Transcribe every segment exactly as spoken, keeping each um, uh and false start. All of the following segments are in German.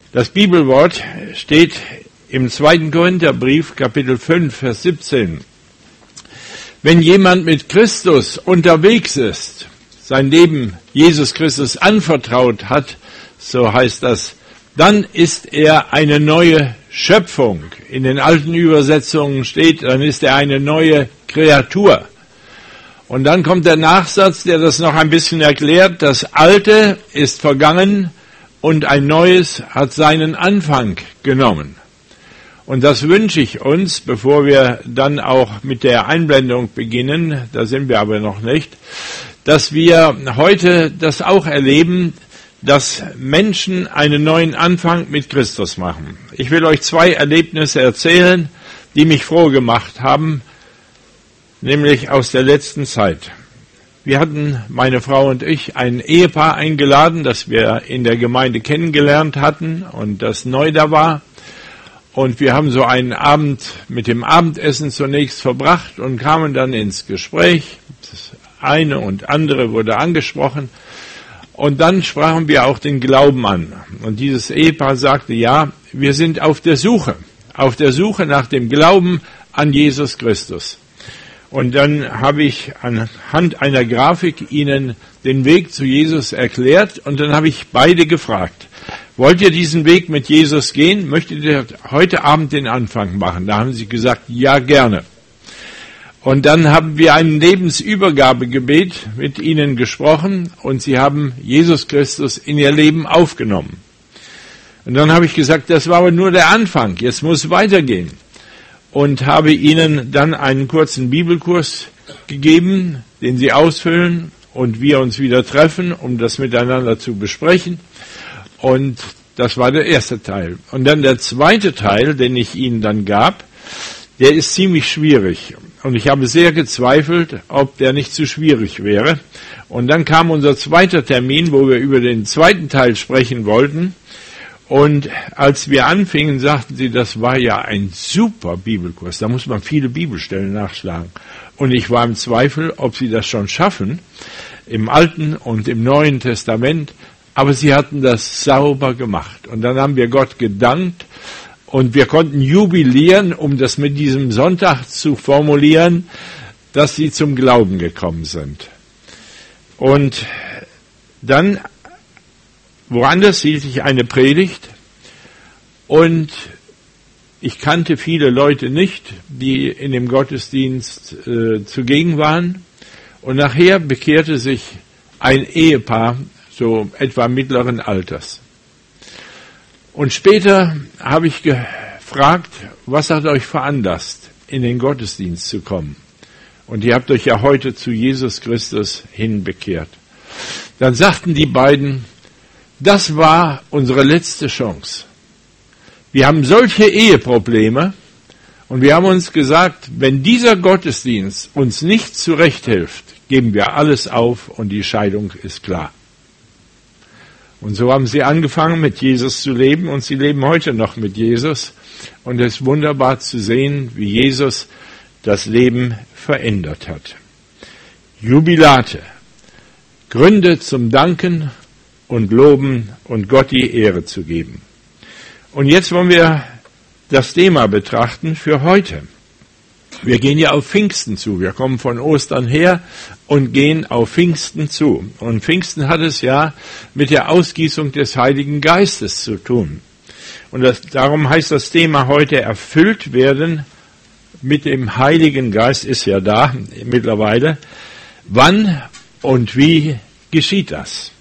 Das Bibelwort steht im zweiten Korintherbrief, Kapitel fünf, Vers siebzehn. Wenn jemand mit Christus unterwegs ist, sein Leben Jesus Christus anvertraut hat, so heißt das, dann ist er eine neue Schöpfung. In den alten Übersetzungen steht, dann ist er eine neue Kreatur. Und dann kommt der Nachsatz, der das noch ein bisschen erklärt. Das Alte ist vergangen und ein Neues hat seinen Anfang genommen. Und das wünsche ich uns, bevor wir dann auch mit der Einblendung beginnen, da sind wir aber noch nicht, dass wir heute das auch erleben, dass Menschen einen neuen Anfang mit Christus machen. Ich will euch zwei Erlebnisse erzählen, die mich froh gemacht haben, nämlich aus der letzten Zeit. Wir hatten, meine Frau und ich, ein Ehepaar eingeladen, das wir in der Gemeinde kennengelernt hatten und das neu da war. Und wir haben so einen Abend mit dem Abendessen zunächst verbracht und kamen dann ins Gespräch. Das eine und andere wurde angesprochen. Und dann sprachen wir auch den Glauben an. Und dieses Ehepaar sagte, ja, wir sind auf der Suche, auf der Suche nach dem Glauben an Jesus Christus. Und dann habe ich anhand einer Grafik Ihnen den Weg zu Jesus erklärt und dann habe ich beide gefragt, wollt ihr diesen Weg mit Jesus gehen? Möchtet ihr heute Abend den Anfang machen? Da haben sie gesagt, ja, gerne. Und dann haben wir ein Lebensübergabegebet mit ihnen gesprochen und sie haben Jesus Christus in ihr Leben aufgenommen. Und dann habe ich gesagt, das war aber nur der Anfang, jetzt muss es weitergehen. Und habe ihnen dann einen kurzen Bibelkurs gegeben, den sie ausfüllen und wir uns wieder treffen, um das miteinander zu besprechen. Und das war der erste Teil. Und dann der zweite Teil, den ich ihnen dann gab, der ist ziemlich schwierig. Und ich habe sehr gezweifelt, ob der nicht zu schwierig wäre. Und dann kam unser zweiter Termin, wo wir über den zweiten Teil sprechen wollten. Und als wir anfingen, sagten sie, das war ja ein super Bibelkurs. Da muss man viele Bibelstellen nachschlagen. Und ich war im Zweifel, ob sie das schon schaffen, im Alten und im Neuen Testament. Aber sie hatten das sauber gemacht. Und dann haben wir Gott gedankt. Und wir konnten jubilieren, um das mit diesem Sonntag zu formulieren, dass sie zum Glauben gekommen sind. Und dann, woanders hielt ich eine Predigt und ich kannte viele Leute nicht, die in dem Gottesdienst äh, zugegen waren. Und nachher bekehrte sich ein Ehepaar, so etwa mittleren Alters. Und später habe ich gefragt, was hat euch veranlasst, in den Gottesdienst zu kommen? Und ihr habt euch ja heute zu Jesus Christus hinbekehrt. Dann sagten die beiden, das war unsere letzte Chance. Wir haben solche Eheprobleme und wir haben uns gesagt, wenn dieser Gottesdienst uns nicht zurechthilft, geben wir alles auf und die Scheidung ist klar. Und so haben sie angefangen, mit Jesus zu leben und sie leben heute noch mit Jesus. Und es ist wunderbar zu sehen, wie Jesus das Leben verändert hat. Jubilate, Gründe zum Danken und Loben und Gott die Ehre zu geben. Und jetzt wollen wir das Thema betrachten für heute. Wir gehen ja auf Pfingsten zu. Wir kommen von Ostern her und gehen auf Pfingsten zu. Und Pfingsten hat es ja mit der Ausgießung des Heiligen Geistes zu tun. Und das, darum heißt das Thema heute erfüllt werden mit dem Heiligen Geist, ist ja da mittlerweile. Wann und wie geschieht das?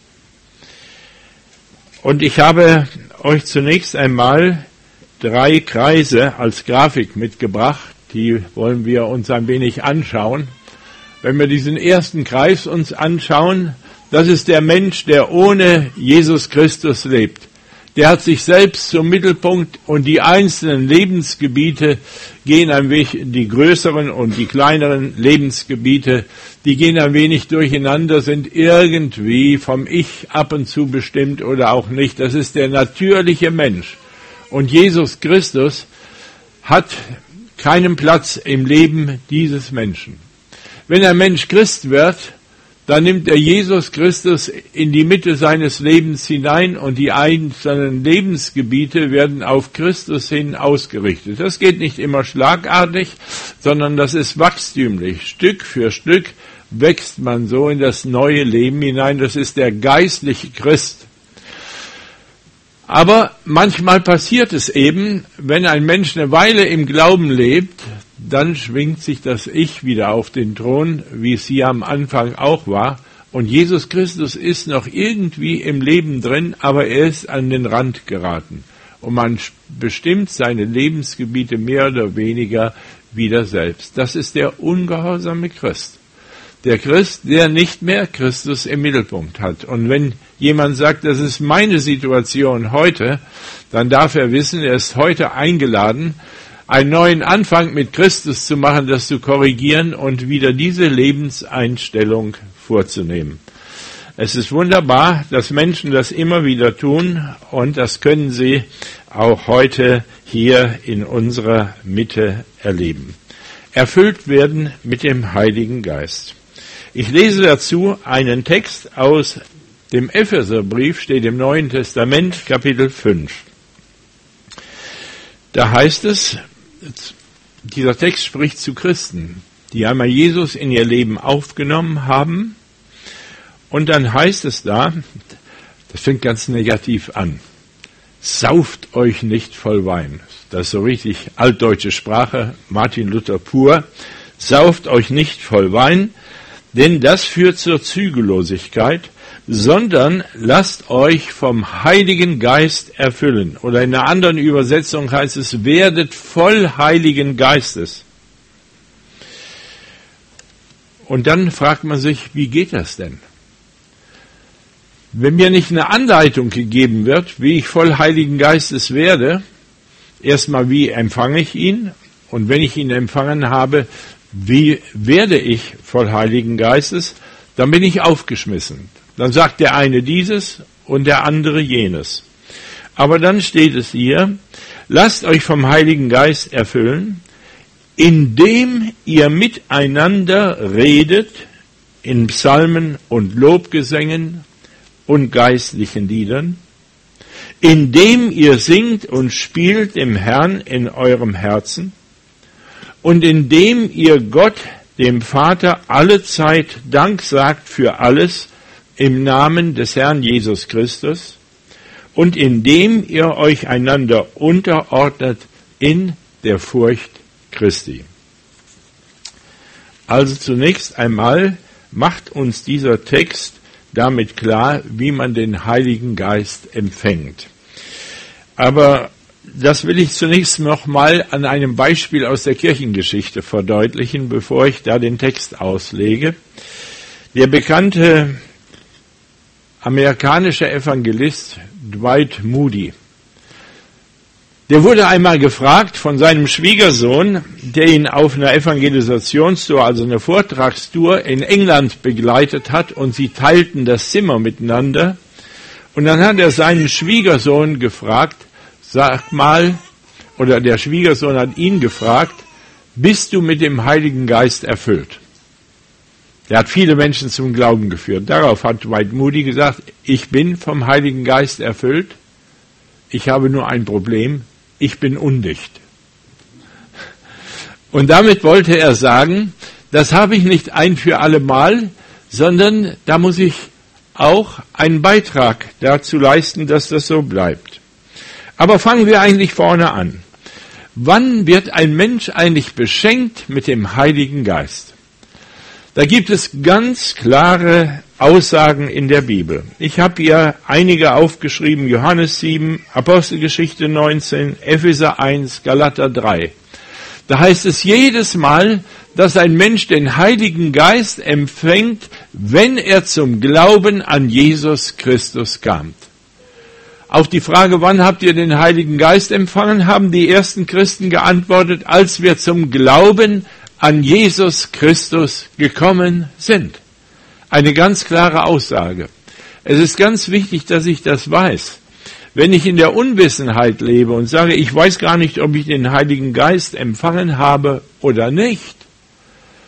Und ich habe euch zunächst einmal drei Kreise als Grafik mitgebracht. Die wollen wir uns ein wenig anschauen. Wenn wir diesen ersten Kreis uns anschauen, das ist der Mensch, der ohne Jesus Christus lebt. Der hat sich selbst zum Mittelpunkt und die einzelnen Lebensgebiete gehen ein wenig, die größeren und die kleineren Lebensgebiete, die gehen ein wenig durcheinander, sind irgendwie vom Ich ab und zu bestimmt oder auch nicht. Das ist der natürliche Mensch. Und Jesus Christus hat keinen Platz im Leben dieses Menschen. Wenn ein Mensch Christ wird, dann nimmt er Jesus Christus in die Mitte seines Lebens hinein und die einzelnen Lebensgebiete werden auf Christus hin ausgerichtet. Das geht nicht immer schlagartig, sondern das ist wachstümlich. Stück für Stück wächst man so in das neue Leben hinein. Das ist der geistliche Christ. Aber manchmal passiert es eben, wenn ein Mensch eine Weile im Glauben lebt, dann schwingt sich das Ich wieder auf den Thron, wie es hier am Anfang auch war. Und Jesus Christus ist noch irgendwie im Leben drin, aber er ist an den Rand geraten. Und man bestimmt seine Lebensgebiete mehr oder weniger wieder selbst. Das ist der ungehorsame Christ. Der Christ, der nicht mehr Christus im Mittelpunkt hat. Und wenn jemand sagt, das ist meine Situation heute, dann darf er wissen, er ist heute eingeladen, einen neuen Anfang mit Christus zu machen, das zu korrigieren und wieder diese Lebenseinstellung vorzunehmen. Es ist wunderbar, dass Menschen das immer wieder tun und das können sie auch heute hier in unserer Mitte erleben. Erfüllt werden mit dem Heiligen Geist. Ich lese dazu einen Text aus dem Epheserbrief, steht im Neuen Testament, Kapitel fünf. Da heißt es, dieser Text spricht zu Christen, die einmal Jesus in ihr Leben aufgenommen haben. Und dann heißt es da, das fängt ganz negativ an, sauft euch nicht voll Wein. Das ist so richtig altdeutsche Sprache, Martin Luther pur. Sauft euch nicht voll Wein, denn das führt zur Zügellosigkeit, sondern lasst euch vom Heiligen Geist erfüllen. Oder in einer anderen Übersetzung heißt es, werdet voll Heiligen Geistes. Und dann fragt man sich, wie geht das denn? Wenn mir nicht eine Anleitung gegeben wird, wie ich voll Heiligen Geistes werde, erstmal, wie empfange ich ihn? Und wenn ich ihn empfangen habe, wie werde ich voll Heiligen Geistes? Dann bin ich aufgeschmissen. Dann sagt der eine dieses und der andere jenes. Aber dann steht es hier, lasst euch vom Heiligen Geist erfüllen, indem ihr miteinander redet in Psalmen und Lobgesängen und geistlichen Liedern, indem ihr singt und spielt dem Herrn in eurem Herzen und indem ihr Gott, dem Vater, alle Zeit Dank sagt für alles im Namen des Herrn Jesus Christus und indem ihr euch einander unterordnet in der Furcht Christi. Also zunächst einmal macht uns dieser Text damit klar, wie man den Heiligen Geist empfängt. Aber das will ich zunächst noch mal an einem Beispiel aus der Kirchengeschichte verdeutlichen, bevor ich da den Text auslege. Der bekannte amerikanische Evangelist Dwight Moody, der wurde einmal gefragt von seinem Schwiegersohn, der ihn auf einer Evangelisationstour, also einer Vortragstour in England begleitet hat, und sie teilten das Zimmer miteinander. Und dann hat er seinen Schwiegersohn gefragt, sag mal, oder der Schwiegersohn hat ihn gefragt, bist du mit dem Heiligen Geist erfüllt? Der hat viele Menschen zum Glauben geführt. Darauf hat Dwight Moody gesagt, ich bin vom Heiligen Geist erfüllt, ich habe nur ein Problem, ich bin undicht. Und damit wollte er sagen, das habe ich nicht ein für alle Mal, sondern da muss ich auch einen Beitrag dazu leisten, dass das so bleibt. Aber fangen wir eigentlich vorne an. Wann wird ein Mensch eigentlich beschenkt mit dem Heiligen Geist? Da gibt es ganz klare Aussagen in der Bibel. Ich habe hier einige aufgeschrieben, Johannes sieben, Apostelgeschichte neunzehn, Epheser eins, Galater drei. Da heißt es jedes Mal, dass ein Mensch den Heiligen Geist empfängt, wenn er zum Glauben an Jesus Christus kam. Auf die Frage, wann habt ihr den Heiligen Geist empfangen, haben die ersten Christen geantwortet, als wir zum Glauben an Jesus Christus gekommen sind. Eine ganz klare Aussage. Es ist ganz wichtig, dass ich das weiß. Wenn ich in der Unwissenheit lebe und sage, ich weiß gar nicht, ob ich den Heiligen Geist empfangen habe oder nicht,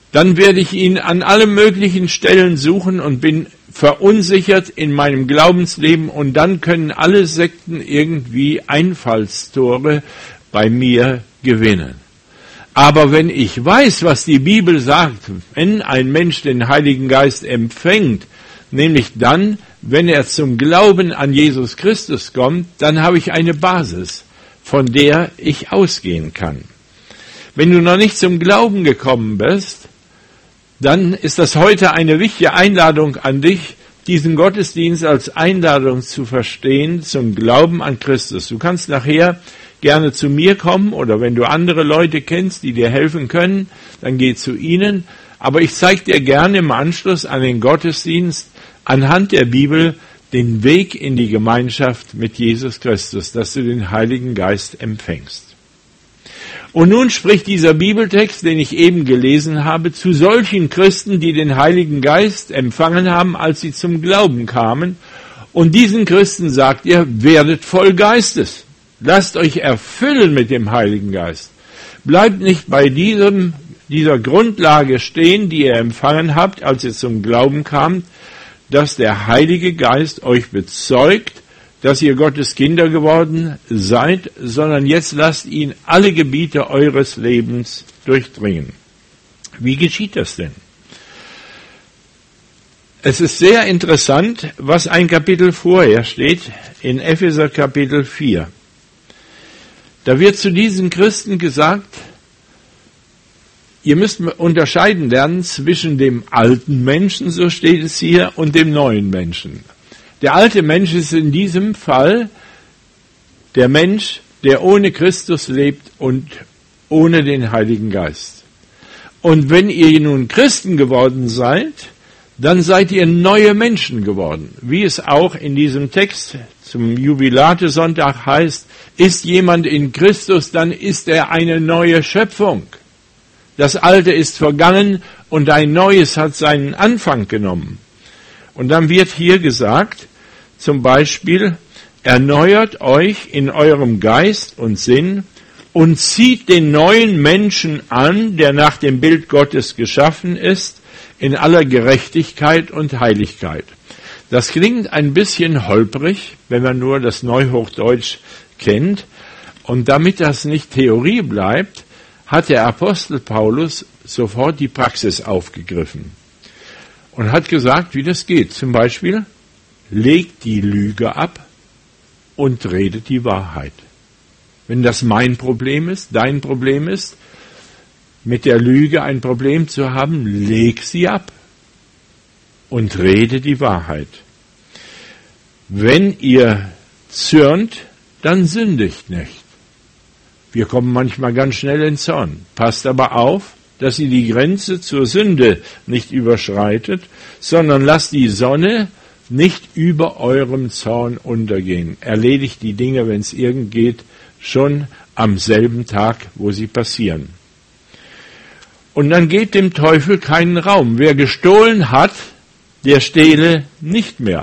dann werde ich ihn an allen möglichen Stellen suchen und bin verunsichert in meinem Glaubensleben, und dann können alle Sekten irgendwie Einfallstore bei mir gewinnen. Aber wenn ich weiß, was die Bibel sagt, wenn ein Mensch den Heiligen Geist empfängt, nämlich dann, wenn er zum Glauben an Jesus Christus kommt, dann habe ich eine Basis, von der ich ausgehen kann. Wenn du noch nicht zum Glauben gekommen bist, dann ist das heute eine wichtige Einladung an dich, diesen Gottesdienst als Einladung zu verstehen zum Glauben an Christus. Du kannst nachher gerne zu mir kommen, oder wenn du andere Leute kennst, die dir helfen können, dann geh zu ihnen. Aber ich zeige dir gerne im Anschluss an den Gottesdienst anhand der Bibel den Weg in die Gemeinschaft mit Jesus Christus, dass du den Heiligen Geist empfängst. Und nun spricht dieser Bibeltext, den ich eben gelesen habe, zu solchen Christen, die den Heiligen Geist empfangen haben, als sie zum Glauben kamen. Und diesen Christen sagt er, werdet voll Geistes. Lasst euch erfüllen mit dem Heiligen Geist. Bleibt nicht bei diesem, dieser Grundlage stehen, die ihr empfangen habt, als ihr zum Glauben kamt, dass der Heilige Geist euch bezeugt, dass ihr Gottes Kinder geworden seid, sondern jetzt lasst ihn alle Gebiete eures Lebens durchdringen. Wie geschieht das denn? Es ist sehr interessant, was ein Kapitel vorher steht, in Epheser Kapitel vier. Da wird zu diesen Christen gesagt, ihr müsst unterscheiden lernen zwischen dem alten Menschen, so steht es hier, und dem neuen Menschen. Der alte Mensch ist in diesem Fall der Mensch, der ohne Christus lebt und ohne den Heiligen Geist. Und wenn ihr nun Christen geworden seid, dann seid ihr neue Menschen geworden. Wie es auch in diesem Text zum Jubilate-Sonntag heißt, ist jemand in Christus, dann ist er eine neue Schöpfung. Das Alte ist vergangen und ein Neues hat seinen Anfang genommen. Und dann wird hier gesagt, zum Beispiel, erneuert euch in eurem Geist und Sinn und zieht den neuen Menschen an, der nach dem Bild Gottes geschaffen ist, in aller Gerechtigkeit und Heiligkeit. Das klingt ein bisschen holprig, wenn man nur das Neuhochdeutsch kennt. Und damit das nicht Theorie bleibt, hat der Apostel Paulus sofort die Praxis aufgegriffen und hat gesagt, wie das geht. Zum Beispiel, legt die Lüge ab und redet die Wahrheit. Wenn das mein Problem ist, dein Problem ist, mit der Lüge ein Problem zu haben, leg sie ab und rede die Wahrheit. Wenn ihr zürnt, dann sündigt nicht. Wir kommen manchmal ganz schnell in Zorn. Passt aber auf, dass ihr die Grenze zur Sünde nicht überschreitet, sondern lasst die Sonne nicht über eurem Zorn untergehen. Erledigt die Dinge, wenn es irgend geht, schon am selben Tag, wo sie passieren. Und dann geht dem Teufel keinen Raum. Wer gestohlen hat, der stehle nicht mehr.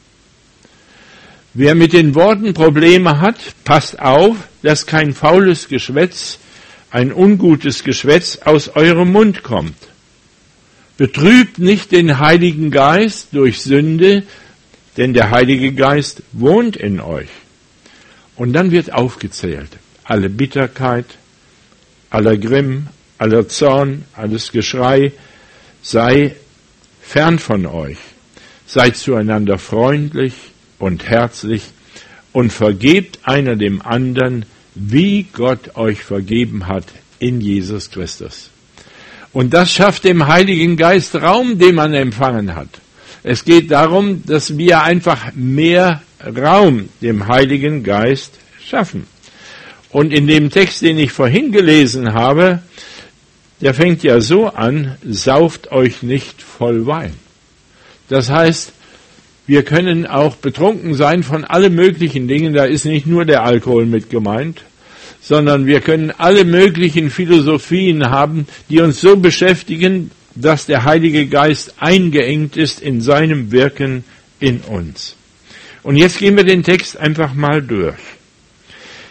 Wer mit den Worten Probleme hat, passt auf, dass kein faules Geschwätz, ein ungutes Geschwätz aus eurem Mund kommt. Betrübt nicht den Heiligen Geist durch Sünde, denn der Heilige Geist wohnt in euch. Und dann wird aufgezählt, alle Bitterkeit, aller Grimm, aller Zorn, alles Geschrei sei fern von euch. Seid zueinander freundlich und herzlich und vergebt einer dem anderen, wie Gott euch vergeben hat in Jesus Christus. Und das schafft dem Heiligen Geist Raum, den man empfangen hat. Es geht darum, dass wir einfach mehr Raum dem Heiligen Geist schaffen. Und in dem Text, den ich vorhin gelesen habe, der fängt ja so an, sauft euch nicht voll Wein. Das heißt, wir können auch betrunken sein von allen möglichen Dingen, da ist nicht nur der Alkohol mit gemeint, sondern wir können alle möglichen Philosophien haben, die uns so beschäftigen, dass der Heilige Geist eingeengt ist in seinem Wirken in uns. Und jetzt gehen wir den Text einfach mal durch.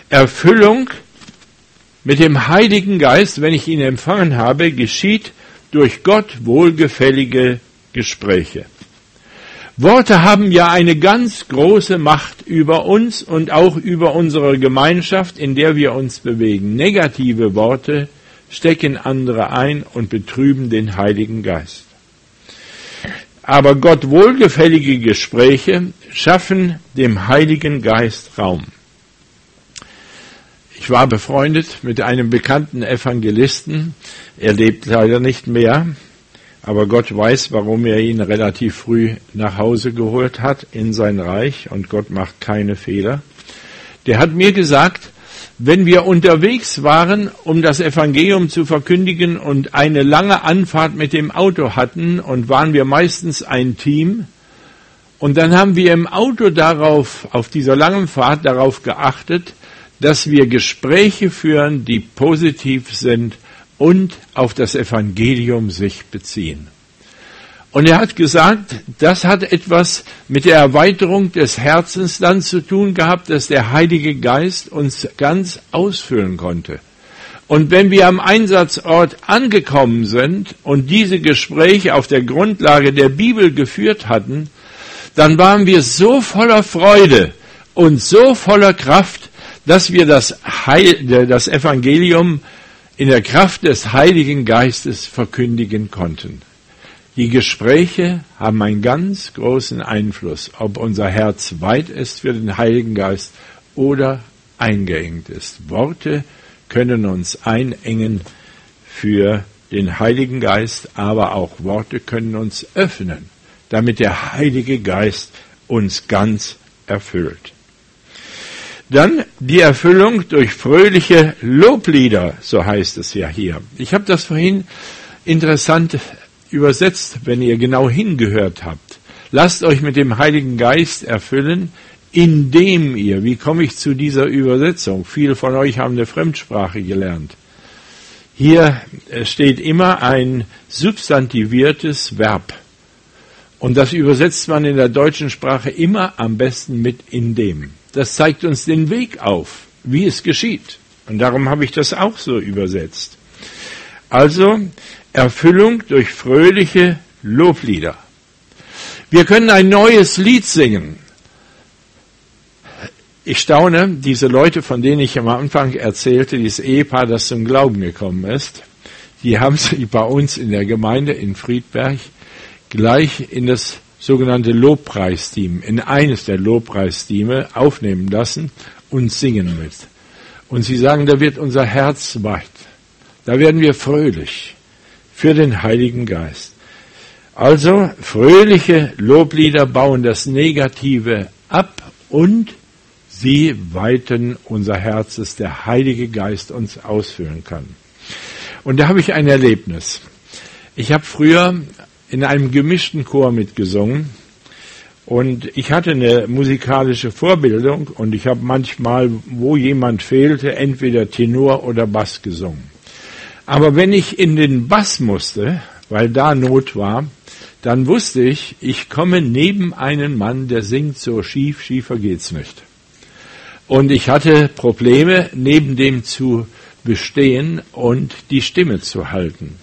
Erfüllung mit dem Heiligen Geist, wenn ich ihn empfangen habe, geschieht durch Gott wohlgefällige Gespräche. Worte haben ja eine ganz große Macht über uns und auch über unsere Gemeinschaft, in der wir uns bewegen. Negative Worte stecken andere ein und betrüben den Heiligen Geist. Aber Gott wohlgefällige Gespräche schaffen dem Heiligen Geist Raum. Ich war befreundet mit einem bekannten Evangelisten. Er lebt leider nicht mehr, aber Gott weiß, warum er ihn relativ früh nach Hause geholt hat in sein Reich, und Gott macht keine Fehler. Der hat mir gesagt, wenn wir unterwegs waren, um das Evangelium zu verkündigen und eine lange Anfahrt mit dem Auto hatten, und waren wir meistens ein Team, und dann haben wir im Auto darauf, auf dieser langen Fahrt darauf geachtet, dass wir Gespräche führen, die positiv sind und auf das Evangelium sich beziehen. Und er hat gesagt, das hat etwas mit der Erweiterung des Herzens dann zu tun gehabt, dass der Heilige Geist uns ganz ausfüllen konnte. Und wenn wir am Einsatzort angekommen sind und diese Gespräche auf der Grundlage der Bibel geführt hatten, dann waren wir so voller Freude und so voller Kraft, dass wir das, Heil, das Evangelium in der Kraft des Heiligen Geistes verkündigen konnten. Die Gespräche haben einen ganz großen Einfluss, ob unser Herz weit ist für den Heiligen Geist oder eingeengt ist. Worte können uns einengen für den Heiligen Geist, aber auch Worte können uns öffnen, damit der Heilige Geist uns ganz erfüllt. Dann die Erfüllung durch fröhliche Loblieder, so heißt es ja hier. Ich habe das vorhin interessant übersetzt, wenn ihr genau hingehört habt. Lasst euch mit dem Heiligen Geist erfüllen, indem ihr, wie komme ich zu dieser Übersetzung? Viele von euch haben eine Fremdsprache gelernt. Hier steht immer ein substantiviertes Verb. Und das übersetzt man in der deutschen Sprache immer am besten mit indem. Das zeigt uns den Weg auf, wie es geschieht. Und darum habe ich das auch so übersetzt. Also Erfüllung durch fröhliche Loblieder. Wir können ein neues Lied singen. Ich staune, diese Leute, von denen ich am Anfang erzählte, dieses Ehepaar, das zum Glauben gekommen ist, die haben sich bei uns in der Gemeinde in Friedberg gleich in das sogenannte Lobpreisteam, in eines der Lobpreisteame aufnehmen lassen und singen mit. Und sie sagen, da wird unser Herz weit. Da werden wir fröhlich für den Heiligen Geist. Also, fröhliche Loblieder bauen das Negative ab und sie weiten unser Herz, dass der Heilige Geist uns ausfüllen kann. Und da habe ich ein Erlebnis. Ich habe früher in einem gemischten Chor mitgesungen und ich hatte eine musikalische Vorbildung und ich habe manchmal, wo jemand fehlte, entweder Tenor oder Bass gesungen. Aber wenn ich in den Bass musste, weil da Not war, dann wusste ich, ich komme neben einen Mann, der singt so schief, schiefer geht's nicht. Und ich hatte Probleme, neben dem zu bestehen und die Stimme zu halten.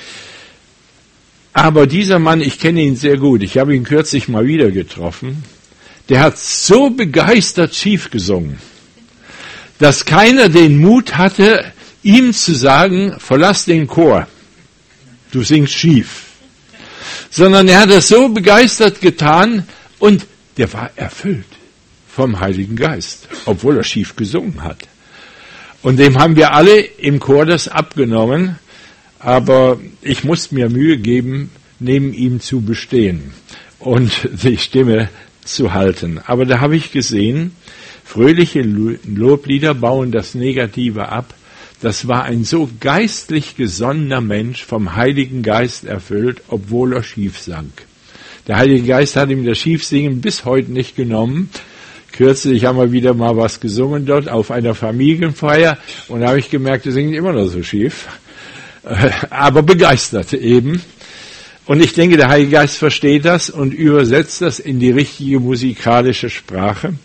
Aber dieser Mann, ich kenne ihn sehr gut, ich habe ihn kürzlich mal wieder getroffen, der hat so begeistert schief gesungen, dass keiner den Mut hatte, ihm zu sagen, verlass den Chor, du singst schief. Sondern er hat das so begeistert getan und der war erfüllt vom Heiligen Geist, obwohl er schief gesungen hat. Und dem haben wir alle im Chor das abgenommen, aber ich musste mir Mühe geben, neben ihm zu bestehen und die Stimme zu halten. Aber da habe ich gesehen, fröhliche Loblieder bauen das Negative ab. Das war ein so geistlich gesonnener Mensch, vom Heiligen Geist erfüllt, obwohl er schief sang. Der Heilige Geist hat ihm das Schiefsingen bis heute nicht genommen. Kürzlich haben wir wieder mal was gesungen dort auf einer Familienfeier und da habe ich gemerkt, die singen immer noch so schief, aber begeistert eben. Und ich denke, der Heilige Geist versteht das und übersetzt das in die richtige musikalische Sprache.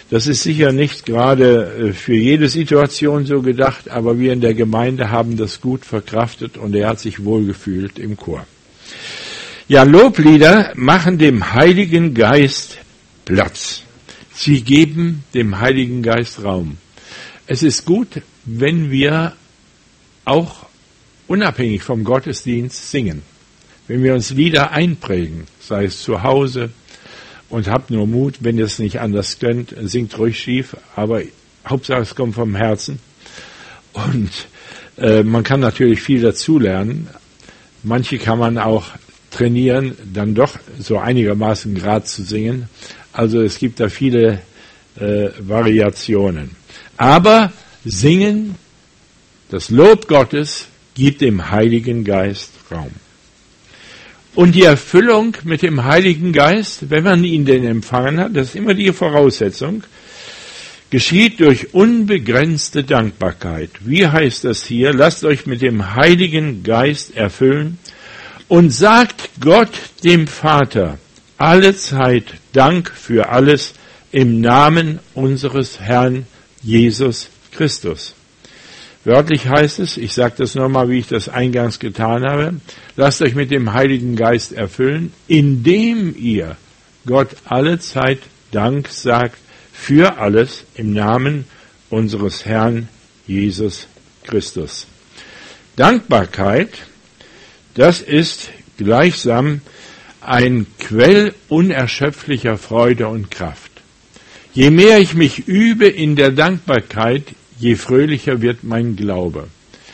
Das ist sicher nicht gerade für jede Situation so gedacht, aber wir in der Gemeinde haben das gut verkraftet und er hat sich wohlgefühlt im Chor. Ja, Loblieder machen dem Heiligen Geist Platz. Sie geben dem Heiligen Geist Raum. Es ist gut, wenn wir auch unabhängig vom Gottesdienst singen. Wenn wir uns Lieder einprägen, sei es zu Hause, und habt nur Mut, wenn ihr es nicht anders könnt, singt ruhig schief, aber Hauptsache es kommt vom Herzen. Und äh, man kann natürlich viel dazulernen. Manche kann man auch trainieren, dann doch so einigermaßen gerade zu singen. Also es gibt da viele äh, Variationen. Aber Singen, das Lob Gottes, gibt dem Heiligen Geist Raum. Und die Erfüllung mit dem Heiligen Geist, wenn man ihn denn empfangen hat, das ist immer die Voraussetzung, geschieht durch unbegrenzte Dankbarkeit. Wie heißt das hier? Lasst euch mit dem Heiligen Geist erfüllen und sagt Gott, dem Vater, alle Zeit Dank für alles im Namen unseres Herrn Jesus Christus. Wörtlich heißt es, ich sage das nochmal, wie ich das eingangs getan habe, lasst euch mit dem Heiligen Geist erfüllen, indem ihr Gott alle Zeit Dank sagt für alles im Namen unseres Herrn Jesus Christus. Dankbarkeit, das ist gleichsam ein Quell unerschöpflicher Freude und Kraft. Je mehr ich mich übe in der Dankbarkeit, je fröhlicher wird mein Glaube.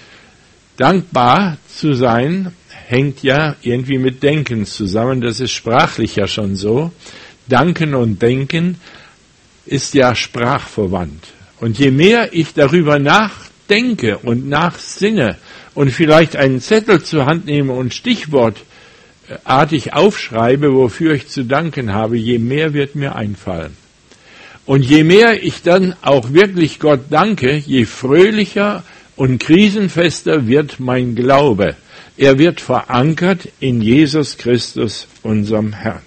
Dankbar zu sein, hängt ja irgendwie mit Denken zusammen. Das ist sprachlich ja schon so. Danken und Denken ist ja sprachverwandt. Und je mehr ich darüber nachdenke und nachsinne und vielleicht einen Zettel zur Hand nehme und stichwortartig aufschreibe, wofür ich zu danken habe, je mehr wird mir einfallen. Und je mehr ich dann auch wirklich Gott danke, je fröhlicher und krisenfester wird mein Glaube. Er wird verankert in Jesus Christus, unserem Herrn.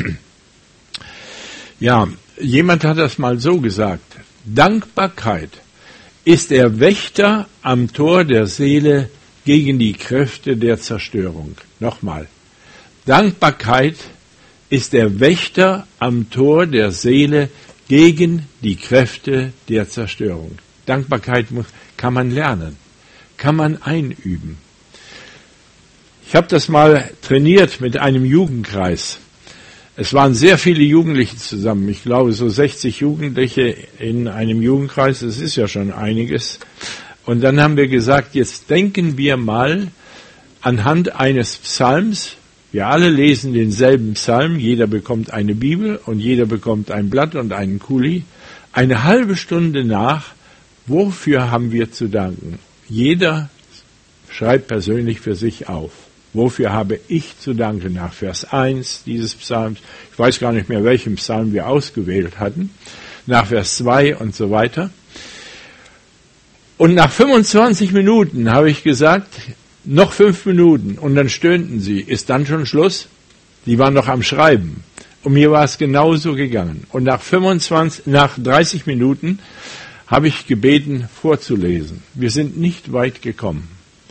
Ja, jemand hat das mal so gesagt. Dankbarkeit ist der Wächter am Tor der Seele gegen die Kräfte der Zerstörung. Nochmal. Dankbarkeit ist der Wächter am Tor der Seele gegen die Kräfte der Zerstörung. Dankbarkeit muss, kann man lernen, kann man einüben. Ich habe das mal trainiert mit einem Jugendkreis. Es waren sehr viele Jugendliche zusammen. Ich glaube, so sechzig Jugendliche in einem Jugendkreis. Das ist ja schon einiges. Und dann haben wir gesagt, jetzt denken wir mal anhand eines Psalms. Wir alle lesen denselben Psalm. Jeder bekommt eine Bibel und jeder bekommt ein Blatt und einen Kuli. Eine halbe Stunde nach, wofür haben wir zu danken? Jeder schreibt persönlich für sich auf. Wofür habe ich zu danken? Nach Vers eins dieses Psalms. Ich weiß gar nicht mehr, welchen Psalm wir ausgewählt hatten. Nach Vers zwei und so weiter. Und nach fünfundzwanzig Minuten habe ich gesagt, noch fünf Minuten. Und dann stöhnten sie. Ist dann schon Schluss? Die waren noch am Schreiben. Und mir war es genauso gegangen. Und nach fünfundzwanzig, nach dreißig Minuten habe ich gebeten, vorzulesen. Wir sind nicht weit gekommen.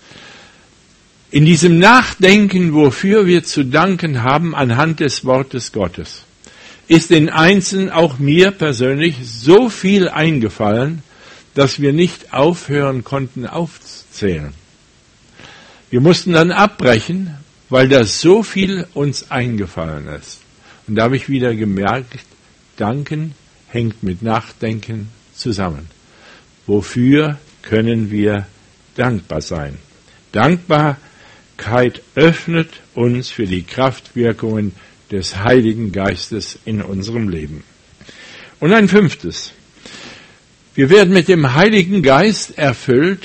In diesem Nachdenken, wofür wir zu danken haben anhand des Wortes Gottes, ist den Einzelnen, auch mir persönlich, so viel eingefallen, dass wir nicht aufhören konnten aufzuzählen. Wir mussten dann abbrechen, weil da so viel uns eingefallen ist. Und da habe ich wieder gemerkt, Danken hängt mit Nachdenken zusammen. Wofür können wir dankbar sein? Dankbarkeit öffnet uns für die Kraftwirkungen des Heiligen Geistes in unserem Leben. Und ein fünftes. Wir werden mit dem Heiligen Geist erfüllt,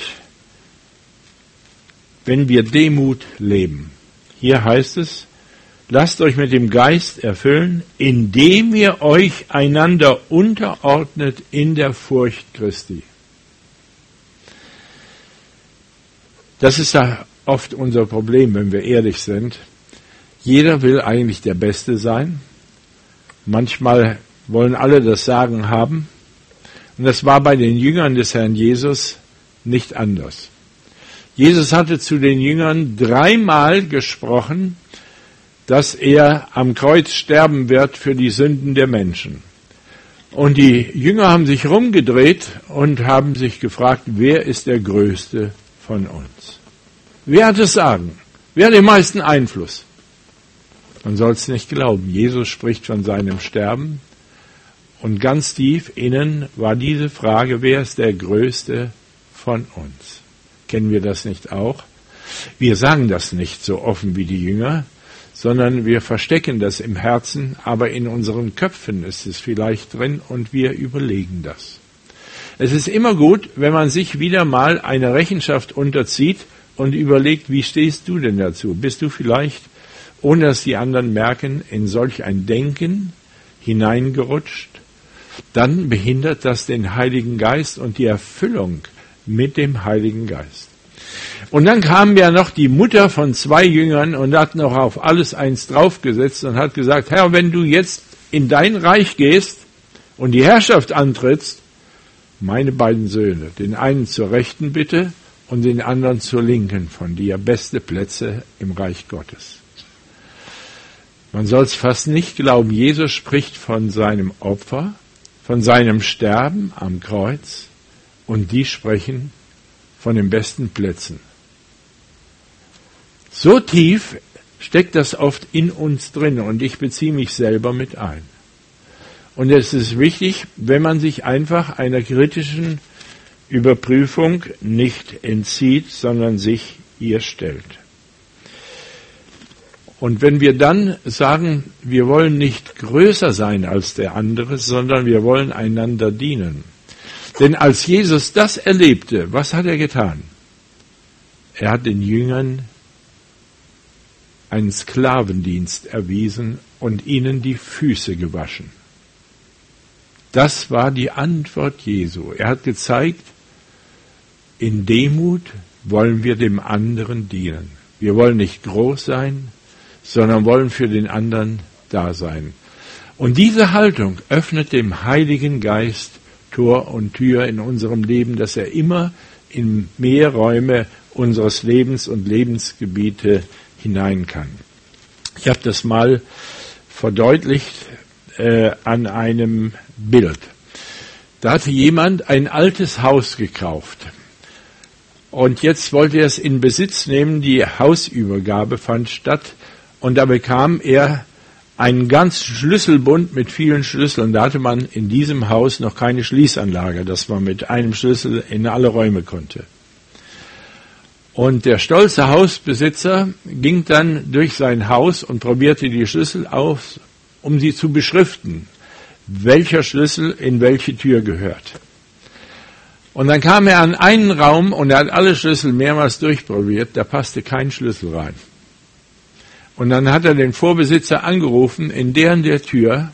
wenn wir Demut leben. Hier heißt es, lasst euch mit dem Geist erfüllen, indem ihr euch einander unterordnet in der Furcht Christi. Das ist ja oft unser Problem, wenn wir ehrlich sind. Jeder will eigentlich der Beste sein. Manchmal wollen alle das Sagen haben. Und das war bei den Jüngern des Herrn Jesus nicht anders. Jesus hatte zu den Jüngern dreimal gesprochen, dass er am Kreuz sterben wird für die Sünden der Menschen. Und die Jünger haben sich rumgedreht und haben sich gefragt, wer ist der Größte von uns? Wer hat das Sagen? Wer hat den meisten Einfluss? Man soll es nicht glauben. Jesus spricht von seinem Sterben. Und ganz tief innen war diese Frage, wer ist der Größte von uns? Kennen wir das nicht auch? Wir sagen das nicht so offen wie die Jünger, sondern wir verstecken das im Herzen, aber in unseren Köpfen ist es vielleicht drin und wir überlegen das. Es ist immer gut, wenn man sich wieder mal einer Rechenschaft unterzieht und überlegt, wie stehst du denn dazu? Bist du vielleicht, ohne dass die anderen merken, in solch ein Denken hineingerutscht? Dann behindert das den Heiligen Geist und die Erfüllung mit dem Heiligen Geist. Und dann kam ja noch die Mutter von zwei Jüngern und hat noch auf alles eins draufgesetzt und hat gesagt, Herr, wenn du jetzt in dein Reich gehst und die Herrschaft antrittst, meine beiden Söhne, den einen zur Rechten bitte und den anderen zur Linken von dir, beste Plätze im Reich Gottes. Man soll es fast nicht glauben, Jesus spricht von seinem Opfer, von seinem Sterben am Kreuz und die sprechen von den besten Plätzen. So tief steckt das oft in uns drin und ich beziehe mich selber mit ein. Und es ist wichtig, wenn man sich einfach einer kritischen Überprüfung nicht entzieht, sondern sich ihr stellt. Und wenn wir dann sagen, wir wollen nicht größer sein als der andere, sondern wir wollen einander dienen. Denn als Jesus das erlebte, was hat er getan? Er hat den Jüngern einen Sklavendienst erwiesen und ihnen die Füße gewaschen. Das war die Antwort Jesu. Er hat gezeigt, in Demut wollen wir dem anderen dienen. Wir wollen nicht groß sein, sondern wollen für den anderen da sein. Und diese Haltung öffnet dem Heiligen Geist Tor und Tür in unserem Leben, dass er immer in mehr Räume unseres Lebens und Lebensgebiete hinein kann. Ich habe das mal verdeutlicht äh, an einem Bild. Da hatte jemand ein altes Haus gekauft und jetzt wollte er es in Besitz nehmen. Die Hausübergabe fand statt und da bekam er einen ganzen Schlüsselbund mit vielen Schlüsseln. Da hatte man in diesem Haus noch keine Schließanlage, dass man mit einem Schlüssel in alle Räume konnte. Und der stolze Hausbesitzer ging dann durch sein Haus und probierte die Schlüssel aus, um sie zu beschriften, welcher Schlüssel in welche Tür gehört. Und dann kam er an einen Raum und er hat alle Schlüssel mehrmals durchprobiert, da passte kein Schlüssel rein. Und dann hat er den Vorbesitzer angerufen, in der und der Tür,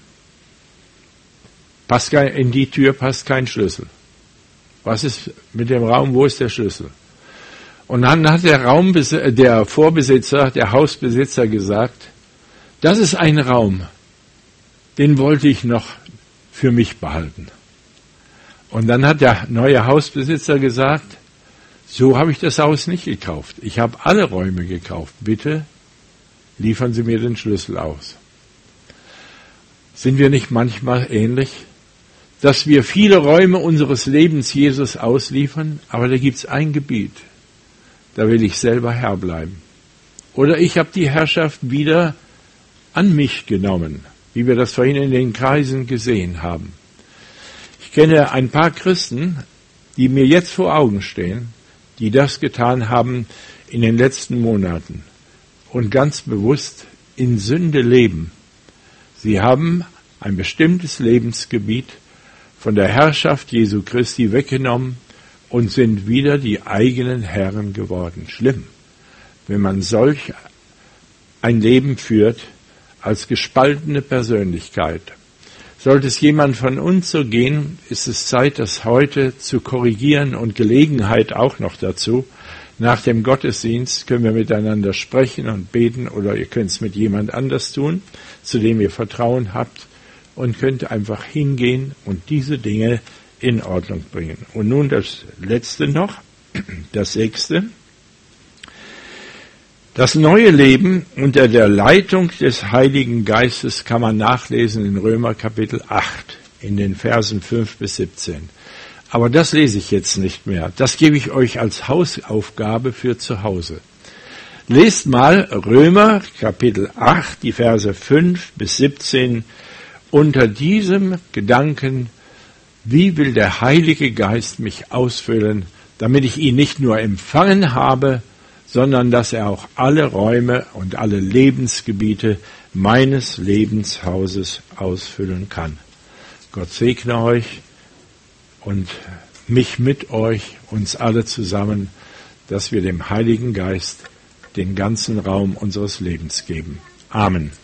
passt kein, in die Tür passt kein Schlüssel. Was ist mit dem Raum, wo ist der Schlüssel? Und dann hat der Raumbesitzer, der Vorbesitzer, der Hausbesitzer gesagt, das ist ein Raum, den wollte ich noch für mich behalten. Und dann hat der neue Hausbesitzer gesagt, so habe ich das Haus nicht gekauft. Ich habe alle Räume gekauft. Bitte liefern Sie mir den Schlüssel aus. Sind wir nicht manchmal ähnlich, dass wir viele Räume unseres Lebens Jesus ausliefern, aber da gibt es ein Gebiet, da will ich selber Herr bleiben. Oder ich habe die Herrschaft wieder an mich genommen, wie wir das vorhin in den Kreisen gesehen haben. Ich kenne ein paar Christen, die mir jetzt vor Augen stehen, die das getan haben in den letzten Monaten und ganz bewusst in Sünde leben. Sie haben ein bestimmtes Lebensgebiet von der Herrschaft Jesu Christi weggenommen und sind wieder die eigenen Herren geworden. Schlimm, wenn man solch ein Leben führt als gespaltene Persönlichkeit. Sollte es jemand von uns so gehen, ist es Zeit, das heute zu korrigieren und Gelegenheit auch noch dazu. Nach dem Gottesdienst können wir miteinander sprechen und beten oder ihr könnt es mit jemand anders tun, zu dem ihr Vertrauen habt und könnt einfach hingehen und diese Dinge in Ordnung bringen. Und nun das letzte noch, das sechste. Das neue Leben unter der Leitung des Heiligen Geistes kann man nachlesen in Römer Kapitel acht, in den Versen fünf bis siebzehn. Aber das lese ich jetzt nicht mehr. Das gebe ich euch als Hausaufgabe für zu Hause. Lest mal Römer Kapitel acht, die Verse fünf bis siebzehn, unter diesem Gedanken, wie will der Heilige Geist mich ausfüllen, damit ich ihn nicht nur empfangen habe, sondern dass er auch alle Räume und alle Lebensgebiete meines Lebenshauses ausfüllen kann. Gott segne euch und mich mit euch, uns alle zusammen, dass wir dem Heiligen Geist den ganzen Raum unseres Lebens geben. Amen.